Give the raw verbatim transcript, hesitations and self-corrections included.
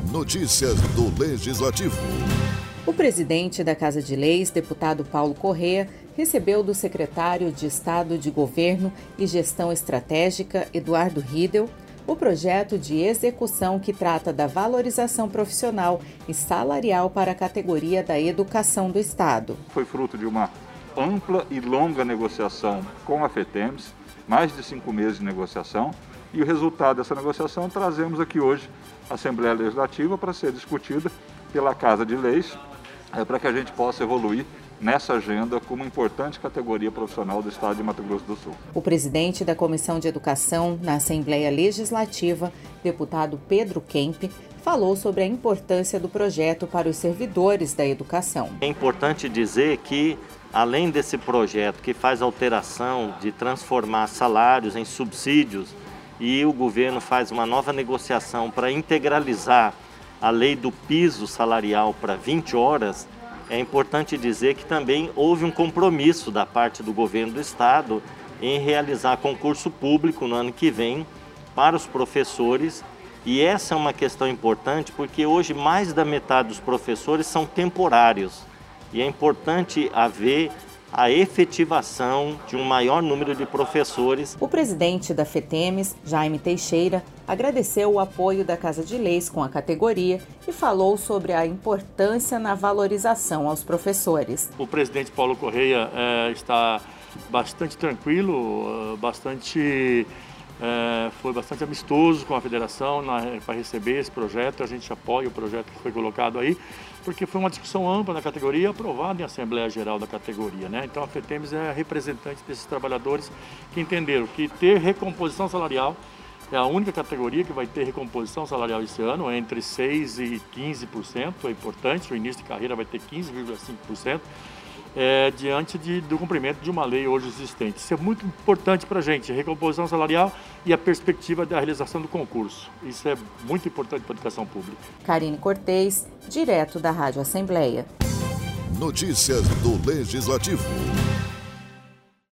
Notícias do Legislativo. O presidente da Casa de Leis, deputado Paulo Correa, recebeu do secretário de Estado de Governo e Gestão Estratégica, Eduardo Riedel, o projeto de execução que trata da valorização profissional e salarial para a categoria da educação do Estado. Foi fruto de uma ampla e longa negociação com a FETEMES, mais de cinco meses de negociação, e o resultado dessa negociação trazemos aqui hoje à Assembleia Legislativa para ser discutida pela Casa de Leis, é, para que a gente possa evoluir nessa agenda como importante categoria profissional do Estado de Mato Grosso do Sul. O presidente da Comissão de Educação na Assembleia Legislativa, deputado Pedro Kemp, falou sobre a importância do projeto para os servidores da educação. É importante dizer que, além desse projeto que faz alteração de transformar salários em subsídios, e o governo faz uma nova negociação para integralizar a lei do piso salarial para vinte horas, é importante dizer que também houve um compromisso da parte do governo do Estado em realizar concurso público no ano que vem para os professores. E essa é uma questão importante porque hoje mais da metade dos professores são temporários. E é importante haver a efetivação de um maior número de professores. O presidente da FETEMES, Jaime Teixeira, agradeceu o apoio da Casa de Leis com a categoria e falou sobre a importância na valorização aos professores. O presidente Paulo Correa é, está bastante tranquilo, bastante, é, foi bastante amistoso com a federação para receber esse projeto. A gente apoia o projeto que foi colocado aí, porque foi uma discussão ampla na categoria e aprovada em Assembleia Geral da categoria, né? Então a FETEMES é a representante desses trabalhadores que entenderam que ter recomposição salarial é a única categoria que vai ter recomposição salarial esse ano, entre seis por cento e quinze por cento, é importante, o início de carreira vai ter quinze vírgula cinco por cento, é, diante de, do cumprimento de uma lei hoje existente. Isso é muito importante para a gente, a recomposição salarial e a perspectiva da realização do concurso. Isso é muito importante para a educação pública. Karine Cortez, direto da Rádio Assembleia. Notícias do Legislativo.